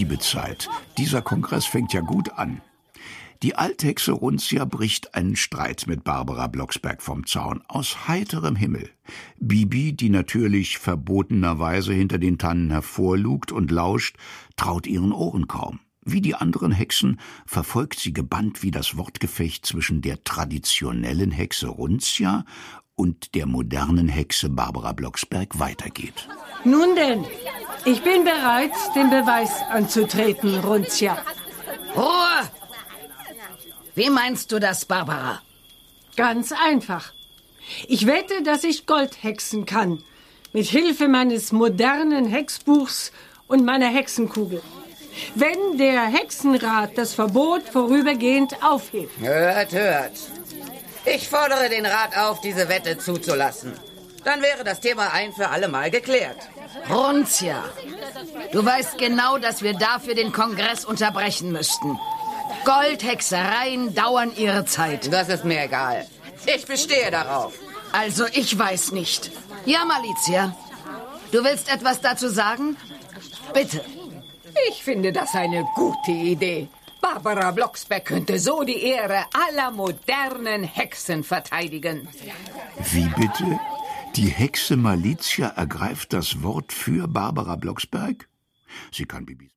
Liebezeit. Dieser Kongress fängt ja gut an. Die Althexe Runzia bricht einen Streit mit Barbara Blocksberg vom Zaun, aus heiterem Himmel. Bibi, die natürlich verbotenerweise hinter den Tannen hervorlugt und lauscht, traut ihren Ohren kaum. Wie die anderen Hexen verfolgt sie gebannt, wie das Wortgefecht zwischen der traditionellen Hexe Runzia und der modernen Hexe Barbara Blocksberg weitergeht. Nun denn, ich bin bereit, den Beweis anzutreten, Runzia. Ruhe! Wie meinst du das, Barbara? Ganz einfach. Ich wette, dass ich Gold hexen kann. Mit Hilfe meines modernen Hexbuchs und meiner Hexenkugel. Wenn der Hexenrat das Verbot vorübergehend aufhebt. Hört, hört. Ich fordere den Rat auf, diese Wette zuzulassen. Dann wäre das Thema ein für alle Mal geklärt. Runzia, du weißt genau, dass wir dafür den Kongress unterbrechen müssten. Goldhexereien dauern ihre Zeit. Das ist mir egal. Ich bestehe darauf. Also ich weiß nicht. Ja, Malizia, du willst etwas dazu sagen? Bitte. Ich finde das eine gute Idee. Barbara Blocksberg könnte so die Ehre aller modernen Hexen verteidigen. Wie bitte? Die Hexe Malizia ergreift das Wort für Barbara Blocksberg? Sie kann Bibis